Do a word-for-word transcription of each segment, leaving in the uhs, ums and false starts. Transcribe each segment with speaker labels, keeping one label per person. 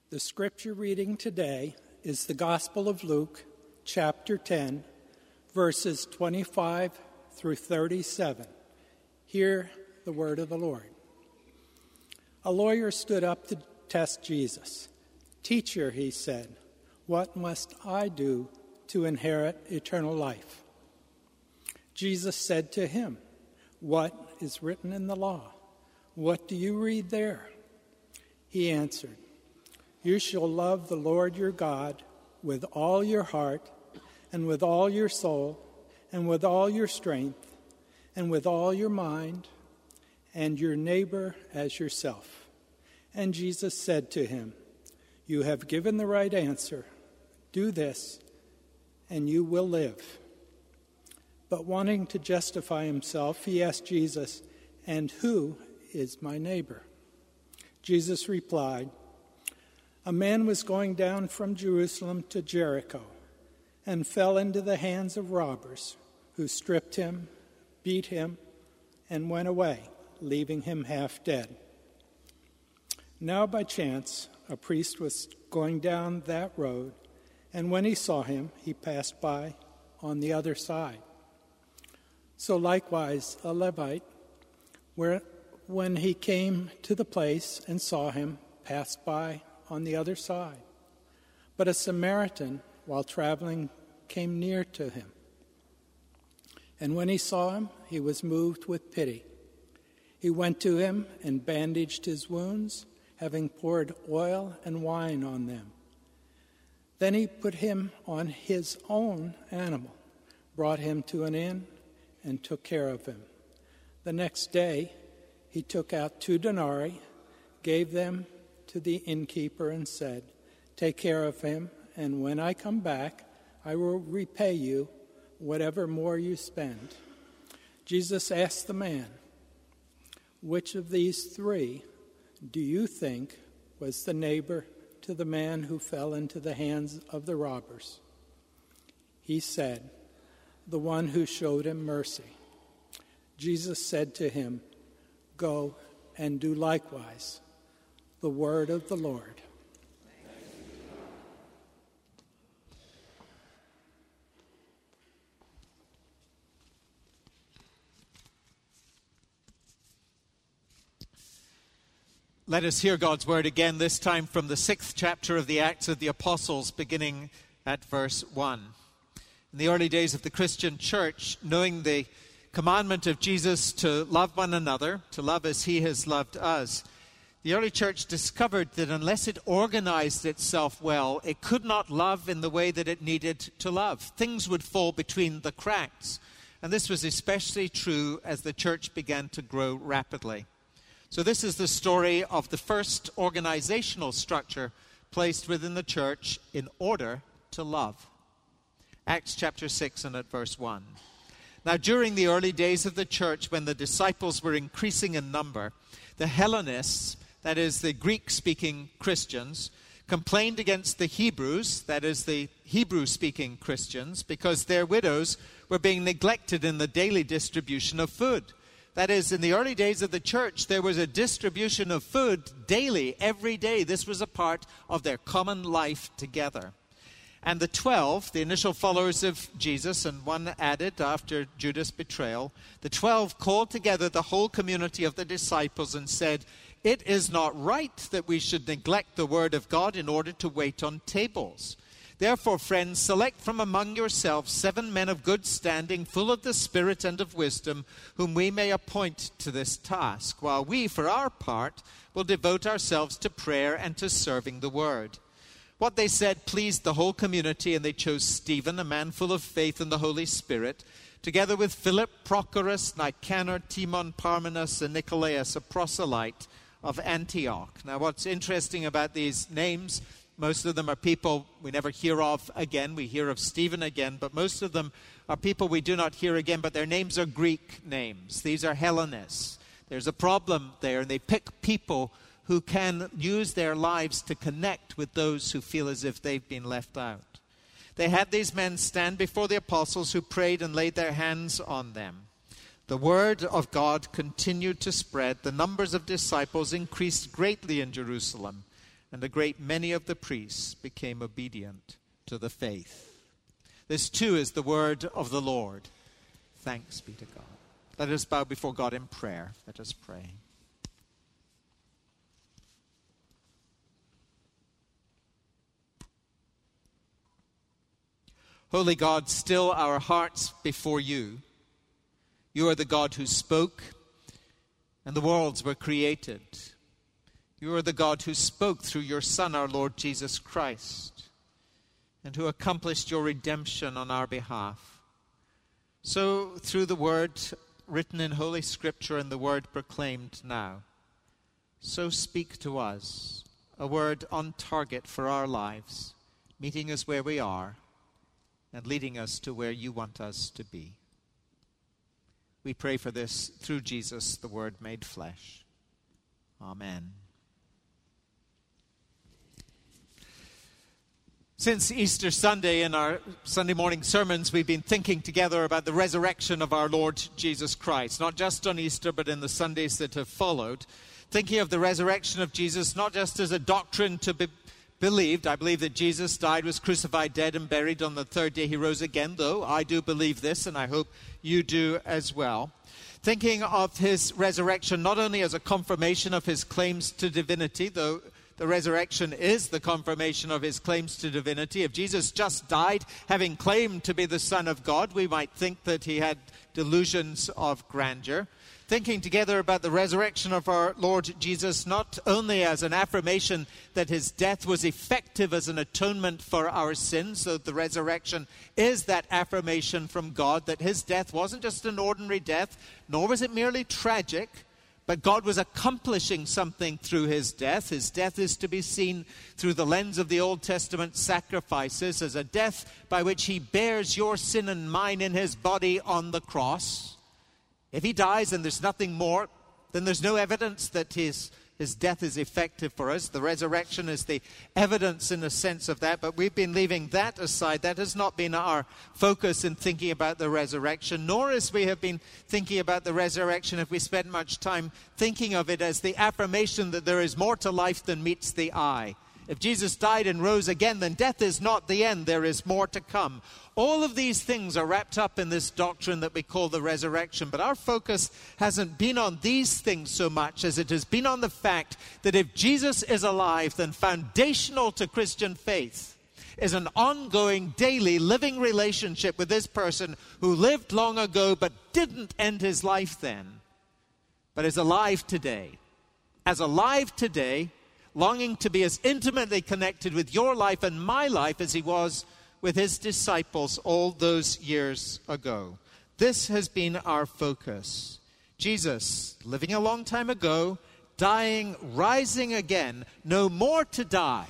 Speaker 1: The scripture reading today is the Gospel of Luke, chapter ten, verses twenty-five through thirty-seven. Hear the word of the Lord. A lawyer stood up to test Jesus. "Teacher," he said, "what must I do to inherit eternal life?" Jesus said to him, "What is written in the law? What do you read there?" He answered, "You shall love the Lord your God with all your heart, and with all your soul, and with all your strength, and with all your mind, and your neighbor as yourself." And Jesus said to him, "You have given the right answer. Do this, and you will live." But wanting to justify himself, he asked Jesus, "And who is my neighbor?" Jesus replied, "A man was going down from Jerusalem to Jericho and fell into the hands of robbers, who stripped him, beat him, and went away, leaving him half dead. Now by chance, a priest was going down that road, and when he saw him, he passed by on the other side. So likewise a Levite, where, when he came to the place and saw him, passed by on the other side. But a Samaritan, while traveling, came near to him. And when he saw him, he was moved with pity. He went to him and bandaged his wounds, having poured oil and wine on them. Then he put him on his own animal, brought him to an inn, and took care of him. The next day he took out two denarii, gave them to the innkeeper, and said, "Take care of him, and when I come back, I will repay you whatever more you spend." Jesus asked the man, "Which of these three do you think was the neighbor to the man who fell into the hands of the robbers?" He said, "The one who showed him mercy." Jesus said to him, "Go and do likewise." The word of the Lord.
Speaker 2: Let us hear God's word again, this time from the sixth chapter of the Acts of the Apostles, beginning at verse one. In the early days of the Christian church, knowing the commandment of Jesus to love one another, to love as he has loved us, the early church discovered that unless it organized itself well, it could not love in the way that it needed to love. Things would fall between the cracks. And this was especially true as the church began to grow rapidly. So this is the story of the first organizational structure placed within the church in order to love. Acts chapter six and at verse one. Now during the early days of the church, when the disciples were increasing in number, the Hellenists, that is the Greek-speaking Christians, complained against the Hebrews, that is the Hebrew-speaking Christians, because their widows were being neglected in the daily distribution of food. That is, in the early days of the church, there was a distribution of food daily, every day. This was a part of their common life together. And the twelve, the initial followers of Jesus, and one added after Judas' betrayal, the twelve called together the whole community of the disciples and said, "It is not right that we should neglect the word of God in order to wait on tables. Therefore, friends, select from among yourselves seven men of good standing, full of the Spirit and of wisdom, whom we may appoint to this task, while we, for our part, will devote ourselves to prayer and to serving the word." What they said pleased the whole community, and they chose Stephen, a man full of faith and the Holy Spirit, together with Philip, Prochorus, Nicanor, Timon, Parmenas, and Nicolaus, a proselyte of Antioch. Now, what's interesting about these names, most of them are people we never hear of again. We hear of Stephen again, but most of them are people we do not hear again, but their names are Greek names. These are Hellenists. There's a problem there, and they pick people who can use their lives to connect with those who feel as if they've been left out. They had these men stand before the apostles, who prayed and laid their hands on them. The word of God continued to spread. The numbers of disciples increased greatly in Jerusalem, and a great many of the priests became obedient to the faith. This too is the word of the Lord. Thanks be to God. Let us bow before God in prayer. Let us pray. Holy God, still our hearts before you. You are the God who spoke, and the worlds were created. You are the God who spoke through your Son, our Lord Jesus Christ, and who accomplished your redemption on our behalf. So, through the word written in Holy Scripture and the word proclaimed now, so speak to us, a word on target for our lives, meeting us where we are, and leading us to where you want us to be. We pray for this through Jesus, the Word made flesh. Amen. Since Easter Sunday, in our Sunday morning sermons, we've been thinking together about the resurrection of our Lord Jesus Christ, not just on Easter, but in the Sundays that have followed. Thinking of the resurrection of Jesus not just as a doctrine to be believed. I believe that Jesus died, was crucified, dead, and buried. On the third day he rose again, though I do believe this, and I hope you do as well. Thinking of his resurrection not only as a confirmation of his claims to divinity, though the resurrection is the confirmation of his claims to divinity. If Jesus just died, having claimed to be the Son of God, we might think that he had delusions of grandeur. Thinking together about the resurrection of our Lord Jesus, not only as an affirmation that his death was effective as an atonement for our sins, so the resurrection is that affirmation from God that his death wasn't just an ordinary death, nor was it merely tragic, but God was accomplishing something through his death. His death is to be seen through the lens of the Old Testament sacrifices as a death by which he bears your sin and mine in his body on the cross. If he dies and there's nothing more, then there's no evidence that his, his death is effective for us. The resurrection is the evidence in a sense of that, but we've been leaving that aside. That has not been our focus in thinking about the resurrection, nor as we have been thinking about the resurrection if we spend much time thinking of it as the affirmation that there is more to life than meets the eye. If Jesus died and rose again, then death is not the end. There is more to come. All of these things are wrapped up in this doctrine that we call the resurrection. But our focus hasn't been on these things so much as it has been on the fact that if Jesus is alive, then foundational to Christian faith is an ongoing, daily, living relationship with this person who lived long ago but didn't end his life then, but is alive today. As alive today, longing to be as intimately connected with your life and my life as he was with his disciples all those years ago. This has been our focus. Jesus, living a long time ago, dying, rising again, no more to die,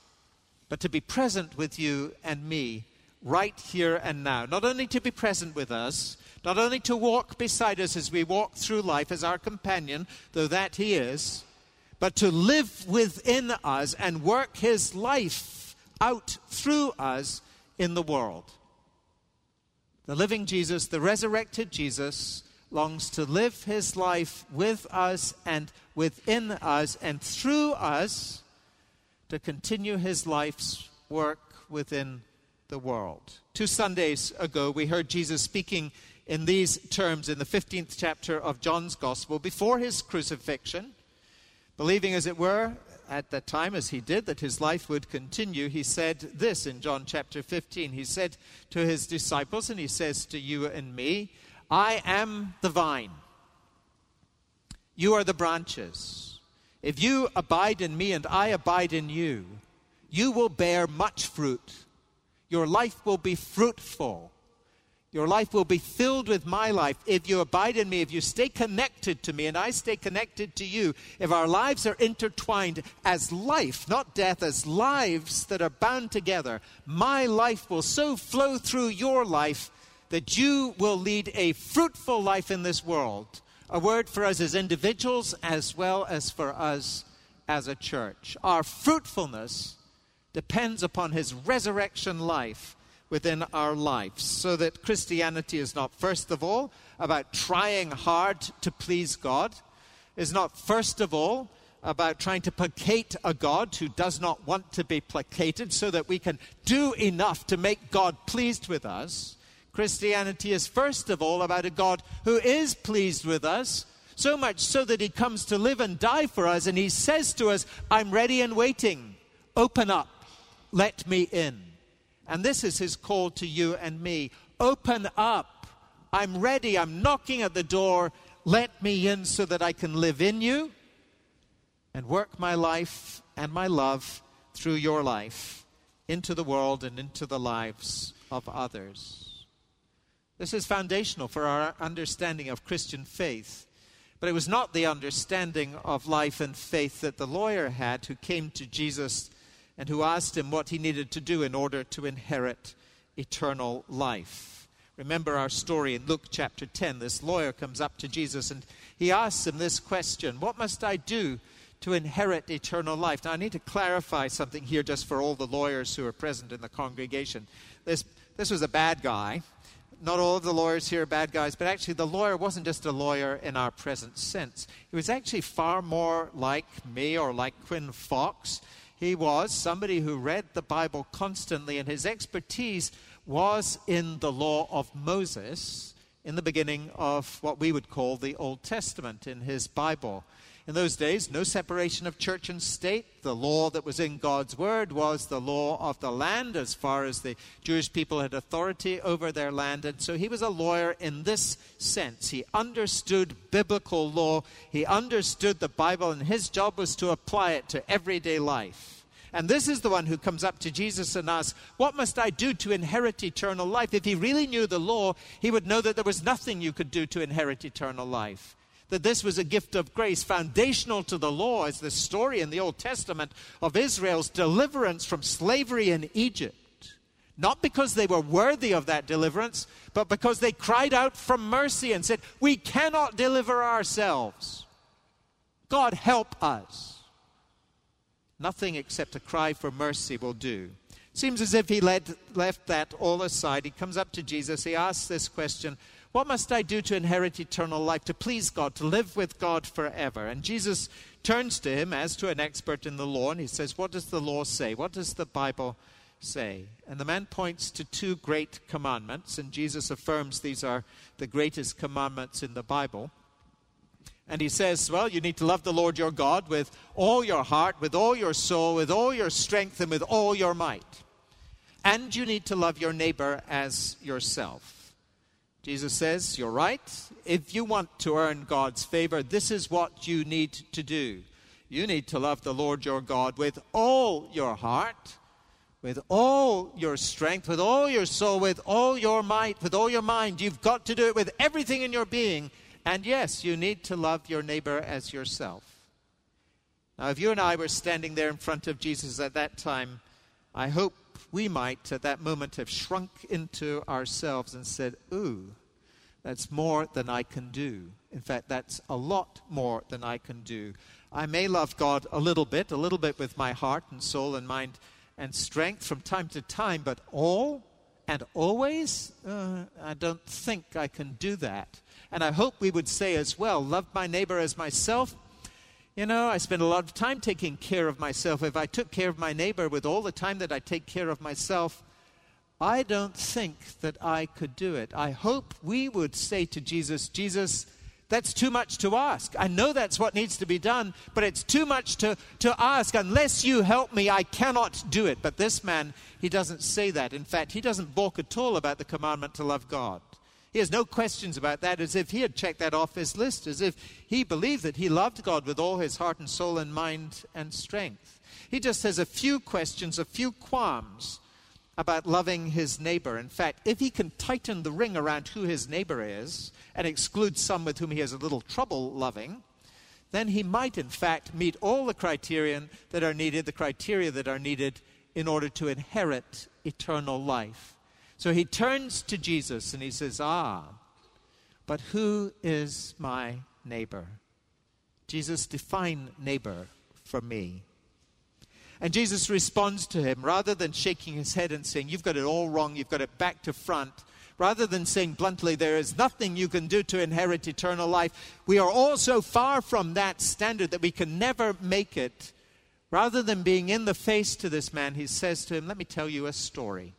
Speaker 2: but to be present with you and me right here and now. Not only to be present with us, not only to walk beside us as we walk through life as our companion, though that he is, but to live within us and work his life out through us in the world. The living Jesus, the resurrected Jesus, longs to live his life with us and within us and through us to continue his life's work within the world. Two Sundays ago, we heard Jesus speaking in these terms in the fifteenth chapter of John's Gospel before his crucifixion. Believing, as it were, at that time, as he did, that his life would continue, he said this in John chapter fifteen. He said to his disciples, and he says to you and me, I am the vine. You are the branches. If you abide in me and I abide in you, you will bear much fruit. Your life will be fruitful. Your life will be filled with my life if you abide in me, if you stay connected to me and I stay connected to you. If our lives are intertwined as life, not death, as lives that are bound together, my life will so flow through your life that you will lead a fruitful life in this world. A word for us as individuals as well as for us as a church. Our fruitfulness depends upon his resurrection life within our lives, so that Christianity is not, first of all, about trying hard to please God, is not, first of all, about trying to placate a God who does not want to be placated so that we can do enough to make God pleased with us. Christianity is first of all about a God who is pleased with us, so much so that he comes to live and die for us, and he says to us, I'm ready and waiting. Open up. Let me in. And this is his call to you and me. Open up. I'm ready. I'm knocking at the door. Let me in so that I can live in you and work my life and my love through your life into the world and into the lives of others. This is foundational for our understanding of Christian faith. But it was not the understanding of life and faith that the lawyer had who came to Jesus and who asked him what he needed to do in order to inherit eternal life. Remember our story in Luke chapter ten. This lawyer comes up to Jesus and he asks him this question, what must I do to inherit eternal life? Now I need to clarify something here just for all the lawyers who are present in the congregation. This, this was a bad guy. Not all of the lawyers here are bad guys, but actually the lawyer wasn't just a lawyer in our present sense. He was actually far more like me or like Quinn Fox. He was somebody who read the Bible constantly, and his expertise was in the law of Moses in the beginning of what we would call the Old Testament in his Bible. In those days, no separation of church and state. The law that was in God's word was the law of the land as far as the Jewish people had authority over their land. And so he was a lawyer in this sense. He understood biblical law. He understood the Bible, and his job was to apply it to everyday life. And this is the one who comes up to Jesus and asks, what must I do to inherit eternal life? If he really knew the law, he would know that there was nothing you could do to inherit eternal life. That this was a gift of grace, foundational to the law, as the story in the Old Testament of Israel's deliverance from slavery in Egypt. Not because they were worthy of that deliverance, but because they cried out for mercy and said, we cannot deliver ourselves. God, help us. Nothing except a cry for mercy will do. Seems as if he led, left that all aside. He comes up to Jesus. He asks this question, what must I do to inherit eternal life, to please God, to live with God forever? And Jesus turns to him as to an expert in the law, and he says, what does the law say? What does the Bible say? And the man points to two great commandments, and Jesus affirms these are the greatest commandments in the Bible. And he says, well, you need to love the Lord your God with all your heart, with all your soul, with all your strength, and with all your might. And you need to love your neighbor as yourself. Jesus says, you're right. If you want to earn God's favor, this is what you need to do. You need to love the Lord your God with all your heart, with all your strength, with all your soul, with all your might, with all your mind. You've got to do it with everything in your being. And yes, you need to love your neighbor as yourself. Now, if you and I were standing there in front of Jesus at that time, I hope we might at that moment have shrunk into ourselves and said, ooh, that's more than I can do. In fact, that's a lot more than I can do. I may love God a little bit, a little bit with my heart and soul and mind and strength from time to time, but all and always, uh, I don't think I can do that. And I hope we would say as well, love my neighbor as myself. You know, I spend a lot of time taking care of myself. If I took care of my neighbor with all the time that I take care of myself, I don't think that I could do it. I hope we would say to Jesus, Jesus, that's too much to ask. I know that's what needs to be done, but it's too much to, to ask. Unless you help me, I cannot do it. But this man, he doesn't say that. In fact, he doesn't balk at all about the commandment to love God. He has no questions about that, as if he had checked that off his list, as if he believed that he loved God with all his heart and soul and mind and strength. He just has a few questions, a few qualms about loving his neighbor. In fact, if he can tighten the ring around who his neighbor is and exclude some with whom he has a little trouble loving, then he might, in fact, meet all the criterion that are needed, the criteria that are needed in order to inherit eternal life. So he turns to Jesus and he says, ah, but who is my neighbor? Jesus, define neighbor for me. And Jesus responds to him, rather than shaking his head and saying, you've got it all wrong, you've got it back to front, Rather than saying bluntly, there is nothing you can do to inherit eternal life, we are all so far from that standard that we can never make it. Rather than being in the face to this man, he says to him, let me tell you a story.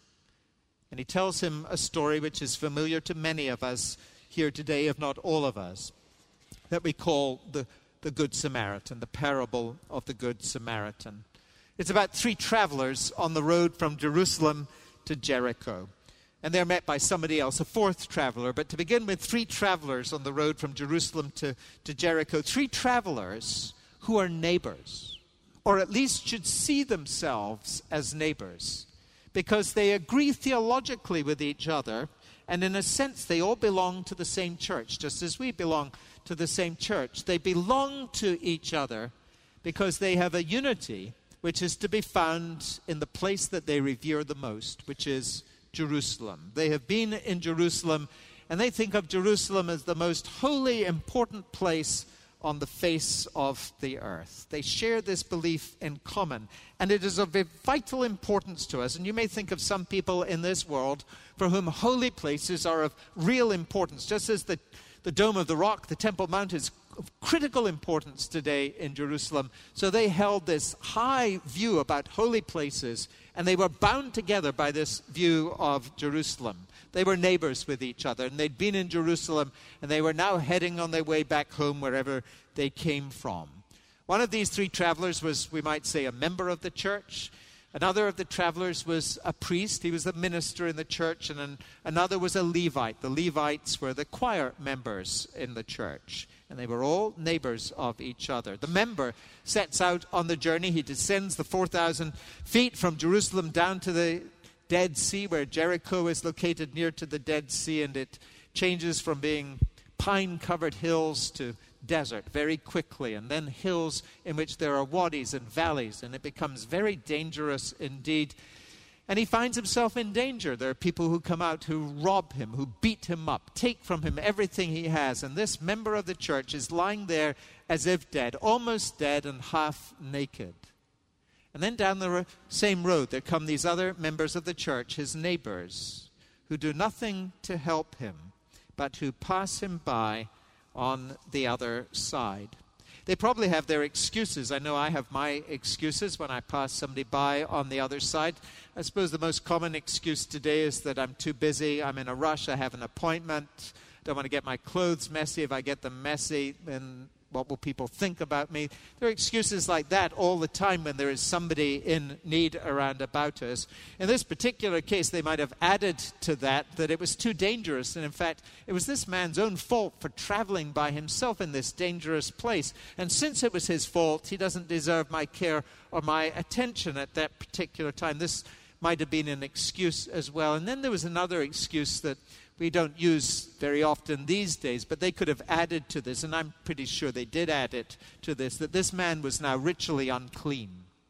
Speaker 2: And he tells him a story which is familiar to many of us here today, if not all of us, that we call the, the Good Samaritan, the parable of the Good Samaritan. It's about three travelers on the road from Jerusalem to Jericho. And they're met by somebody else, a fourth traveler. But to begin with, three travelers on the road from Jerusalem to, to Jericho. Three travelers who are neighbors, or at least should see themselves as neighbors, because they agree theologically with each other, and in a sense they all belong to the same church, just as we belong to the same church. They belong to each other because they have a unity which is to be found in the place that they revere the most, which is Jerusalem. They have been in Jerusalem, and they think of Jerusalem as the most holy, important place on the face of the earth. They share this belief in common, and it is of vital importance to us. And you may think of some people in this world for whom holy places are of real importance, just as the, the Dome of the Rock, the Temple Mount, is of critical importance today in Jerusalem. So they held this high view about holy places, and they were bound together by this view of Jerusalem. They were neighbors with each other, and they'd been in Jerusalem, and they were now heading on their way back home wherever they came from. One of these three travelers was, we might say, a member of the church. Another of the travelers was a priest. He was a minister in the church, and an, another was a Levite. The Levites were the choir members in the church, and they were all neighbors of each other. The member sets out on the journey. He descends the four thousand feet from Jerusalem down to the Dead Sea, where Jericho is located near to the Dead Sea, and it changes from being pine-covered hills to desert very quickly, and then hills in which there are wadis and valleys, and it becomes very dangerous indeed. And he finds himself in danger. There are people who come out who rob him, who beat him up, take from him everything he has, and this member of the church is lying there as if dead, almost dead and half naked. And then down the ro- same road there come these other members of the church, his neighbors, who do nothing to help him, but who pass him by on the other side. They probably have their excuses. I know I have my excuses when I pass somebody by on the other side. I suppose the most common excuse today is that I'm too busy, I'm in a rush, I have an appointment, don't want to get my clothes messy. If I get them messy, then what will people think about me? There are excuses like that all the time when there is somebody in need around about us. In this particular case, they might have added to that that it was too dangerous. And in fact, it was this man's own fault for traveling by himself in this dangerous place. And since it was his fault, he doesn't deserve my care or my attention at that particular time. This might have been an excuse as well. And then there was another excuse that we don't use very often these days, but they could have added to this, and I'm pretty sure they did add it to this, that this man was now ritually unclean.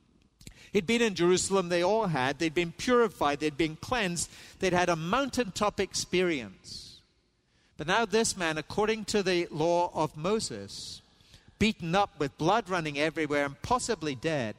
Speaker 2: He'd been in Jerusalem, they all had. They'd been purified, they'd been cleansed, they'd had a mountaintop experience. But now this man, according to the law of Moses, beaten up with blood running everywhere and possibly dead,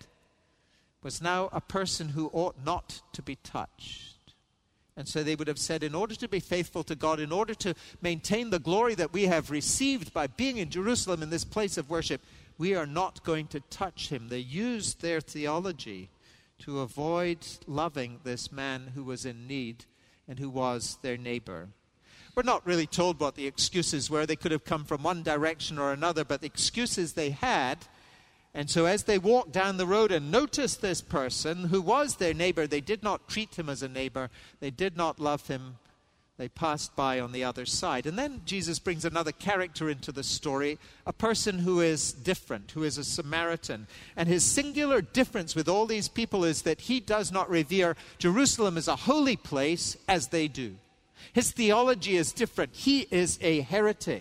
Speaker 2: was now a person who ought not to be touched. And so they would have said, in order to be faithful to God, in order to maintain the glory that we have received by being in Jerusalem in this place of worship, we are not going to touch him. They used their theology to avoid loving this man who was in need and who was their neighbor. We're not really told what the excuses were. They could have come from one direction or another, but the excuses they had. And so as they walked down the road and noticed this person who was their neighbor, they did not treat him as a neighbor. They did not love him. They passed by on the other side. And then Jesus brings another character into the story, a person who is different, who is a Samaritan. And his singular difference with all these people is that he does not revere Jerusalem as a holy place as they do. His theology is different. He is a heretic.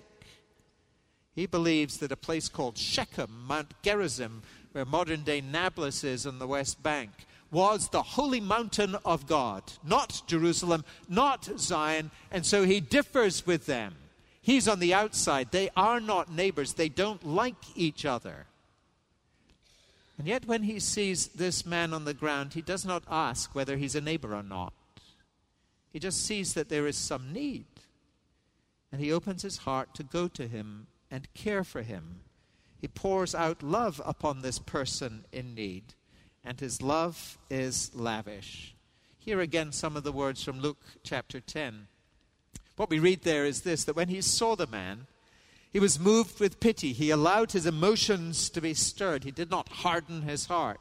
Speaker 2: He believes that a place called Shechem, Mount Gerizim, where modern-day Nablus is on the West Bank, was the holy mountain of God, not Jerusalem, not Zion, and so he differs with them. He's on the outside. They are not neighbors. They don't like each other. And yet when he sees this man on the ground, he does not ask whether he's a neighbor or not. He just sees that there is some need. And he opens his heart to go to him and care for him. He pours out love upon this person in need, and his love is lavish. Here again some of the words from Luke chapter ten. What we read there is this, that when he saw the man, he was moved with pity. He allowed his emotions to be stirred. He did not harden his heart.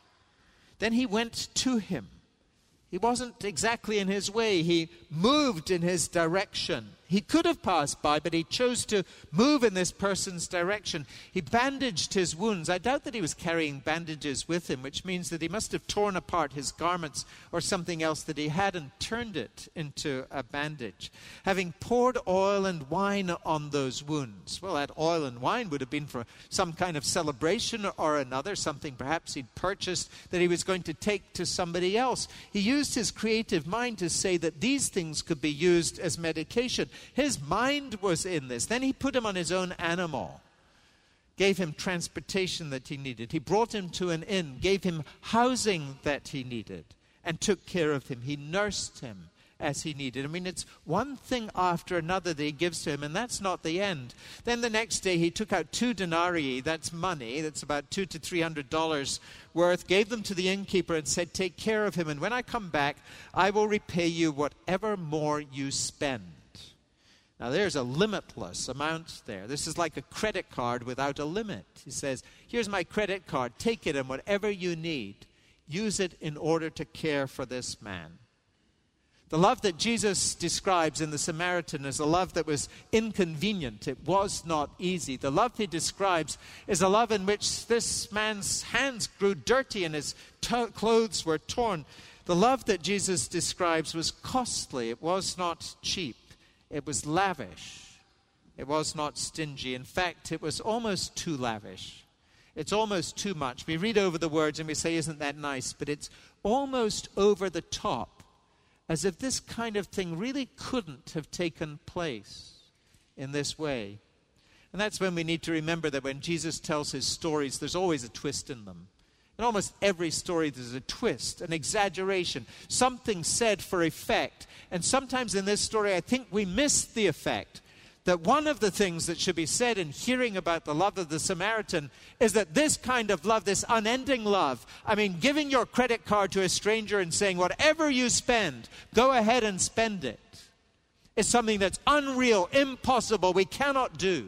Speaker 2: Then he went to him. He wasn't exactly in his way. He moved in his direction. He could have passed by, but he chose to move in this person's direction. He bandaged his wounds. I doubt that he was carrying bandages with him, which means that he must have torn apart his garments or something else that he had and turned it into a bandage. Having poured oil and wine on those wounds. Well, that oil and wine would have been for some kind of celebration or another, something perhaps he'd purchased that he was going to take to somebody else. He used his creative mind to say that these things could be used as medication. His mind was in this. Then he put him on his own animal, gave him transportation that he needed. He brought him to an inn, gave him housing that he needed, and took care of him. He nursed him as he needed. I mean, it's one thing after another that he gives to him, and that's not the end. Then the next day he took out two denarii, that's money, that's about two to three hundred dollars worth, gave them to the innkeeper and said, take care of him, and when I come back, I will repay you whatever more you spend. Now, there's a limitless amount there. This is like a credit card without a limit. He says, here's my credit card. Take it, and whatever you need, use it in order to care for this man. The love that Jesus describes in the Samaritan is a love that was inconvenient. It was not easy. The love he describes is a love in which this man's hands grew dirty and his t- clothes were torn. The love that Jesus describes was costly. It was not cheap. It was lavish. It was not stingy. In fact, it was almost too lavish. It's almost too much. We read over the words and we say, isn't that nice? But it's almost over the top, as if this kind of thing really couldn't have taken place in this way. And that's when we need to remember that when Jesus tells his stories, there's always a twist in them. In almost every story, there's a twist, an exaggeration, something said for effect. And sometimes in this story, I think we miss the effect. That one of the things that should be said in hearing about the love of the Samaritan is that this kind of love, this unending love, I mean, giving your credit card to a stranger and saying, whatever you spend, go ahead and spend it, is something that's unreal, impossible, we cannot do.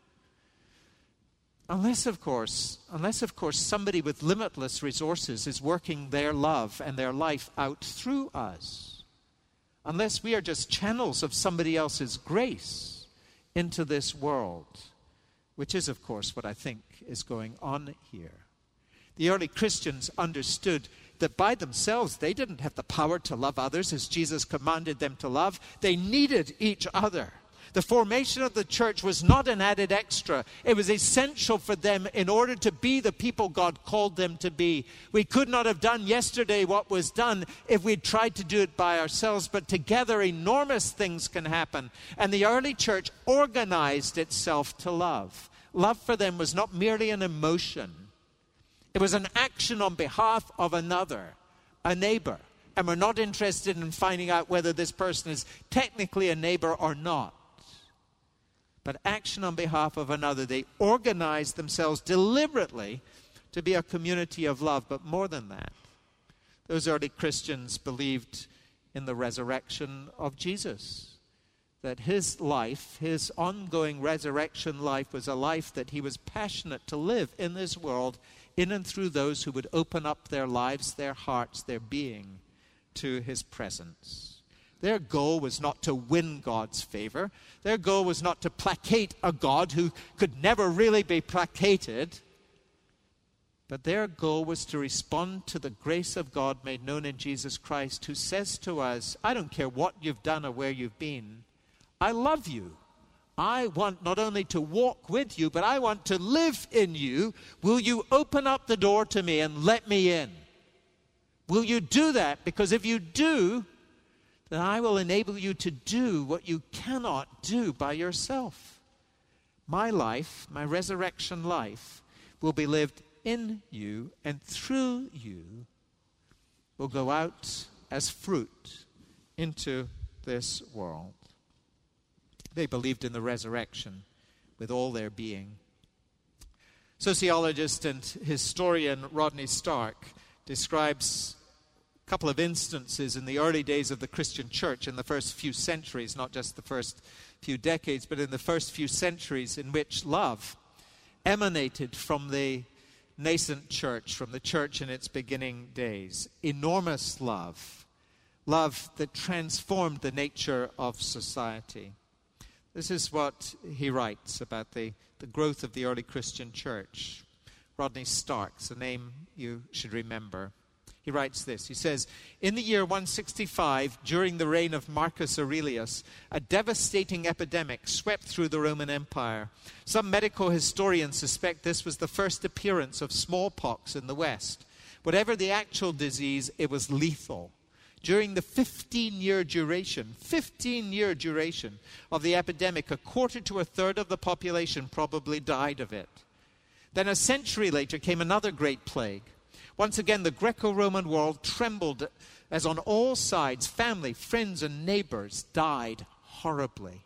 Speaker 2: Unless, of course, unless, of course, somebody with limitless resources is working their love and their life out through us. Unless we are just channels of somebody else's grace into this world, which is, of course, what I think is going on here. The early Christians understood that by themselves they didn't have the power to love others as Jesus commanded them to love. They needed each other. The formation of the church was not an added extra. It was essential for them in order to be the people God called them to be. We could not have done yesterday what was done if we'd tried to do it by ourselves, but together enormous things can happen. And the early church organized itself to love. Love for them was not merely an emotion. It was an action on behalf of another, a neighbor. And we're not interested in finding out whether this person is technically a neighbor or not. But action on behalf of another. They organized themselves deliberately to be a community of love. But more than that, those early Christians believed in the resurrection of Jesus. That his life, his ongoing resurrection life, was a life that he was passionate to live in this world, in and through those who would open up their lives, their hearts, their being to his presence. Their goal was not to win God's favor. Their goal was not to placate a God who could never really be placated. But their goal was to respond to the grace of God made known in Jesus Christ, who says to us, I don't care what you've done or where you've been. I love you. I want not only to walk with you, but I want to live in you. Will you open up the door to me and let me in? Will you do that? Because if you do, then I will enable you to do what you cannot do by yourself. My life, my resurrection life, will be lived in you, and through you will go out as fruit into this world. They believed in the resurrection with all their being. Sociologist and historian Rodney Stark describes a couple of instances in the early days of the Christian church, in the first few centuries, not just the first few decades, but in the first few centuries, in which love emanated from the nascent church, from the church in its beginning days. Enormous love, love that transformed the nature of society. This is what he writes about the, the growth of the early Christian church. Rodney Stark's a name you should remember. He writes this. He says, in the year one sixty-five, during the reign of Marcus Aurelius, a devastating epidemic swept through the Roman Empire. Some medical historians suspect this was the first appearance of smallpox in the West. Whatever the actual disease, it was lethal. During the fifteen-year duration, fifteen-year duration of the epidemic, a quarter to a third of the population probably died of it. Then a century later came another great plague. Once again, the Greco-Roman world trembled as on all sides, family, friends, and neighbors died horribly.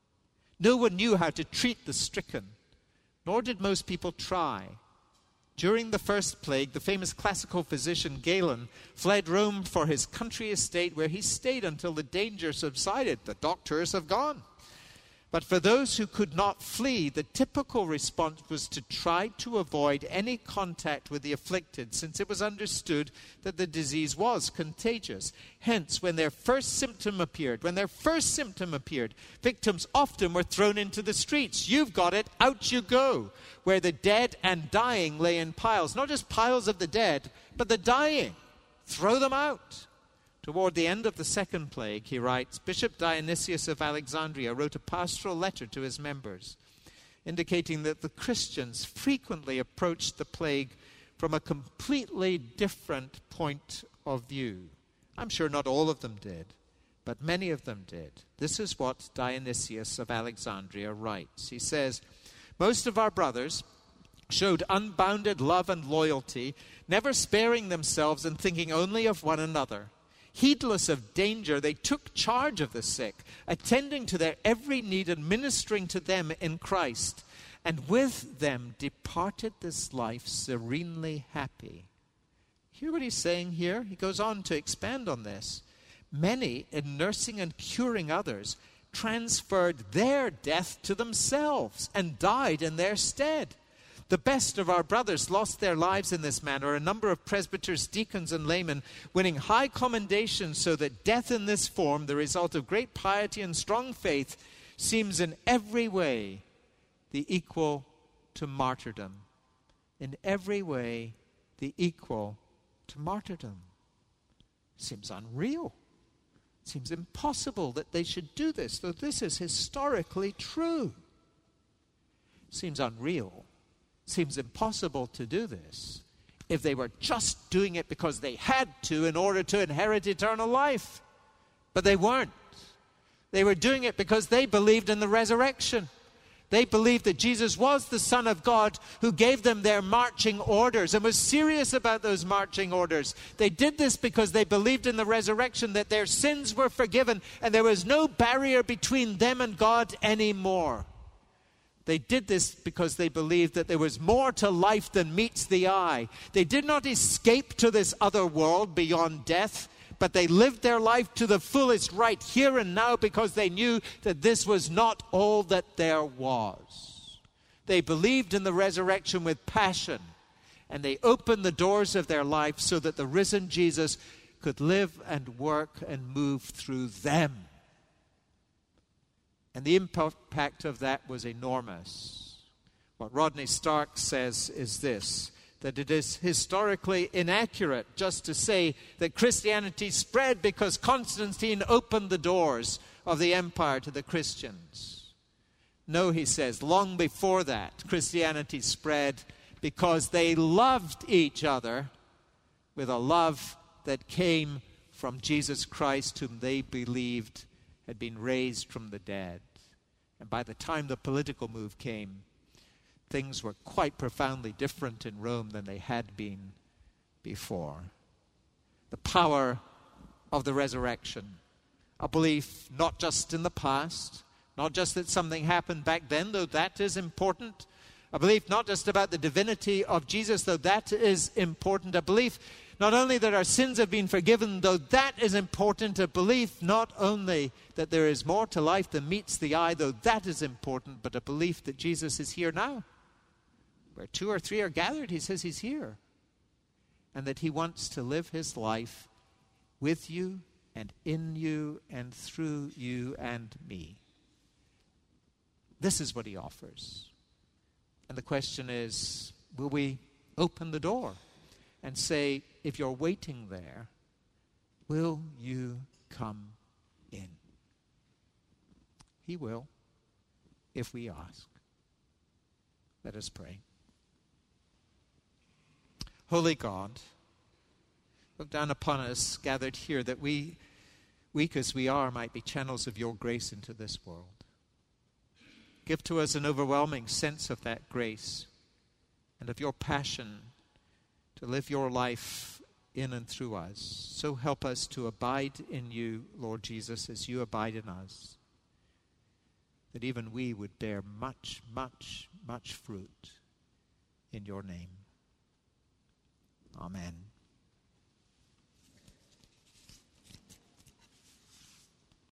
Speaker 2: No one knew how to treat the stricken, nor did most people try. During the first plague, the famous classical physician Galen fled Rome for his country estate, where he stayed until the danger subsided. The doctors have gone. But for those who could not flee, the typical response was to try to avoid any contact with the afflicted, since it was understood that the disease was contagious. Hence, when their first symptom appeared, when their first symptom appeared, victims often were thrown into the streets. You've got it, out you go, where the dead and dying lay in piles. Not just piles of the dead, but the dying. Throw them out. Toward the end of the second plague, he writes, Bishop Dionysius of Alexandria wrote a pastoral letter to his members, indicating that the Christians frequently approached the plague from a completely different point of view. I'm sure not all of them did, but many of them did. This is what Dionysius of Alexandria writes. He says, most of our brothers showed unbounded love and loyalty, never sparing themselves and thinking only of one another. Heedless of danger, they took charge of the sick, attending to their every need and ministering to them in Christ, and with them departed this life serenely happy. Hear what he's saying here? He goes on to expand on this. Many, in nursing and curing others, transferred their death to themselves and died in their stead. The best of our brothers lost their lives in this manner, a number of presbyters, deacons, and laymen, winning high commendation, so that death in this form, the result of great piety and strong faith, seems in every way the equal to martyrdom. In every way, the equal to martyrdom. Seems unreal. Seems impossible that they should do this, though this is historically true. Seems unreal. Seems impossible to do this if they were just doing it because they had to in order to inherit eternal life. But they weren't. They were doing it because they believed in the resurrection. They believed that Jesus was the Son of God who gave them their marching orders and was serious about those marching orders. They did this because they believed in the resurrection, that their sins were forgiven and there was no barrier between them and God anymore. They did this because they believed that there was more to life than meets the eye. They did not escape to this other world beyond death, but they lived their life to the fullest right here and now because they knew that this was not all that there was. They believed in the resurrection with passion, and they opened the doors of their life so that the risen Jesus could live and work and move through them. And the impact of that was enormous. What Rodney Stark says is this, that it is historically inaccurate just to say that Christianity spread because Constantine opened the doors of the empire to the Christians. No, he says, long before that, Christianity spread because they loved each other with a love that came from Jesus Christ, whom they believed had been raised from the dead. And by the time the political move came, things were quite profoundly different in Rome than they had been before. The power of the resurrection A belief not just in the past, not just that something happened back then, though that is important. A belief not just about the divinity of Jesus, though that is important. A belief not only that our sins have been forgiven, though that is important. A belief not only that there is more to life than meets the eye, though that is important, but a belief that Jesus is here now. Where two or three are gathered, he says he's here. And that he wants to live his life with you and in you and through you and me. This is what he offers. And the question is, will we open the door and say, if you're waiting there, will you come in? He will, if we ask. Let us pray. Holy God, look down upon us gathered here, that we, weak as we are, might be channels of your grace into this world. Give to us an overwhelming sense of that grace and of your passion to live your life in and through us. So help us to abide in you, Lord Jesus, as you abide in us, that even we would bear much, much, much fruit in your name. Amen.